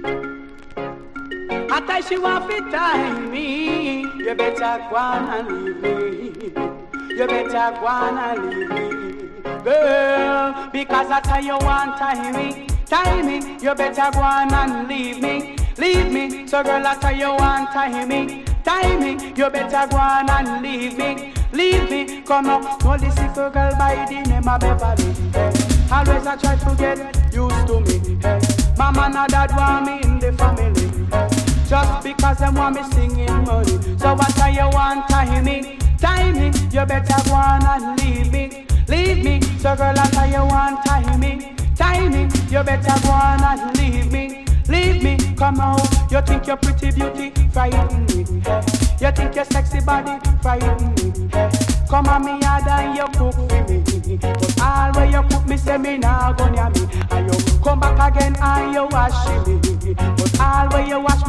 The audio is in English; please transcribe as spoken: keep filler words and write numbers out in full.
I tell she want to tie me. You better go on and leave me. You better go on and leave me, girl. Because I tell you want tie me, tie me. You better go on and leave me, leave me. So girl, I tell you want tie me, tie me. You better go on and leave me, leave me. Come on, no this little girl by the name of Beverly. Hey. Always I try to get used to me. Hey. Mama and dad want me in the family. Hey. Just because them want me singing money. So what tell you want tie me, tie me. You better go on and leave me, leave me. So girl, I tell you want tie me, tie me. You better go on and leave me, leave me. Come out, you think your pretty beauty frighten me. Hey. You think your sexy body frighten me. Hey. Come on me yard and you cook for me. But all where you cook me say me nah go near me. And you come back again and you wash me. But all where you wash